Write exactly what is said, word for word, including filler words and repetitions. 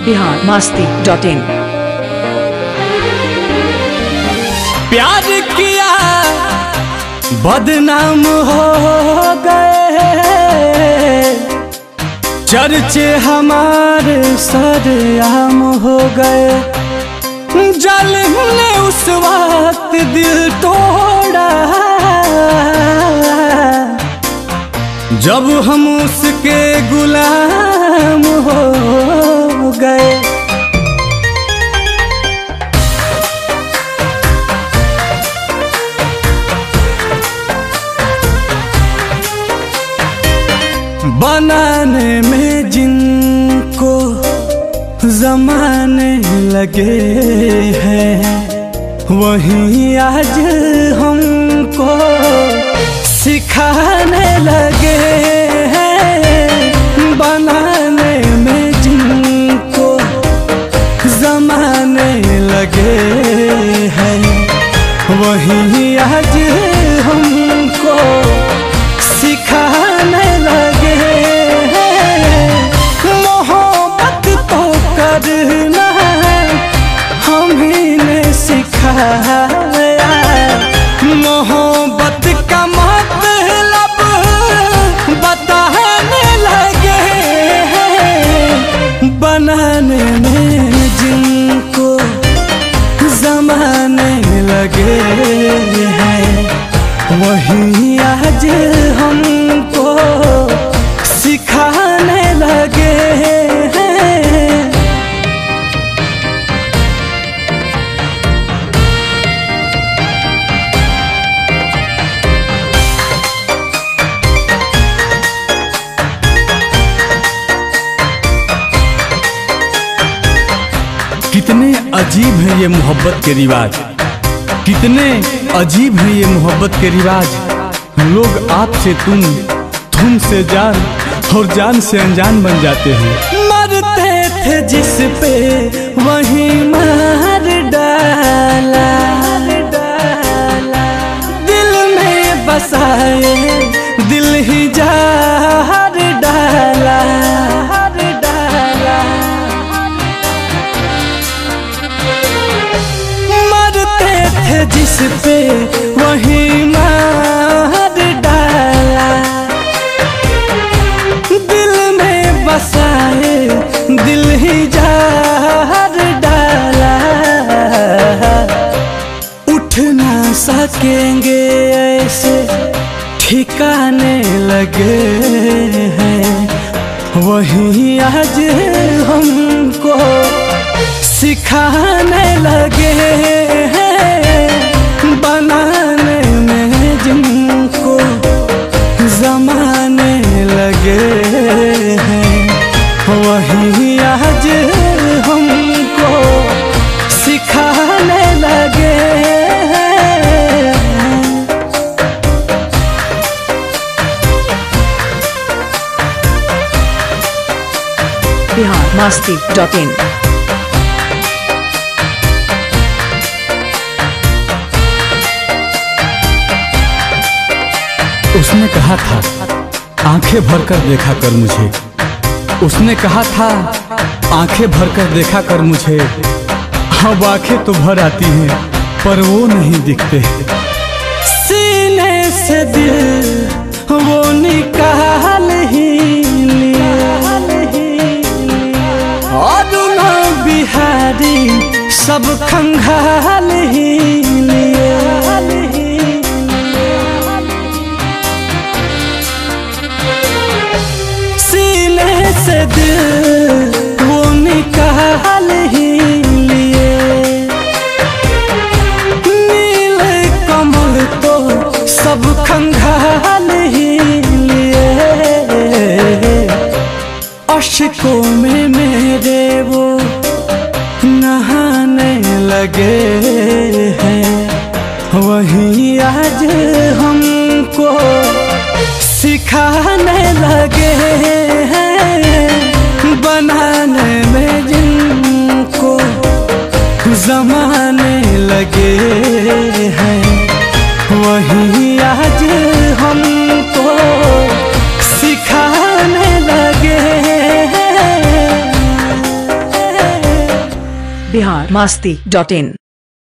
Bihar Masti dot इन। प्यार किया बदनाम हो गए, चर्चे हमारे सरेआम हो गए। जालिम ने उस वक्त दिल तोड़ा जब हम उसके गुलाम हो गए। बनाने में जिनको ज़माने लगे हैं, वहीं आज हमको सिखाने लगे हैं। बनाने में जिनको ज़माने लगे हैं, वहीं आज हमको सिखाने लगे हैं। मोहब्बत तो करना हम ही ने सिखाया, मोहब्बत का मतलब बताने लगे हैं। बनाने में जिनको ज़माने लगे हैं, वही आज हमको सिखाने लगे हैं। कितने अजीब हैं ये मोहब्बत के रिवाज, कितने अजीब हैं ये मोहब्बत के रिवाज। लोग आपसे तुम, तुम से जान और जान से अनजान बन जाते हैं। मरते थे जिस पे वही मार डाला, दिल में बसाए दिल ही जार डाला। मरते थे जिस पे वही मार डाला, दिल में बसाए दिल ही जार डाला। उठ ना सकेंगे ऐसे ठिकाने लगे हैं, वही आज हमको सिखाने लगे हैं। बनाने में जिनको ज़माने लगे हैं, वही आज हमको सिखाने लगे हैं। Bihar Masti dot in. उसने कहा था आंखें भरकर देखा कर मुझे, उसने कहा था आंखें भरकर देखा कर मुझे। अब आंखें तो भर आती हैं पर वो नहीं दिखते। सीने से दिल वो निकाल ही लिया, और ना बिहारी सब खंगाल ही लिया। से दिल वो निकाल ही लिए, नील कमल तो सब खंगाल ही लिए। अश्कों में मेरे वो नहाने लगे हैं, वही आज हमको सिखाने लगे हैं। बनाने में जिनको ज़माने लगे हैं, वही आज हमको सिखाने लगे हैं। बिहार मस्ती डॉट इन।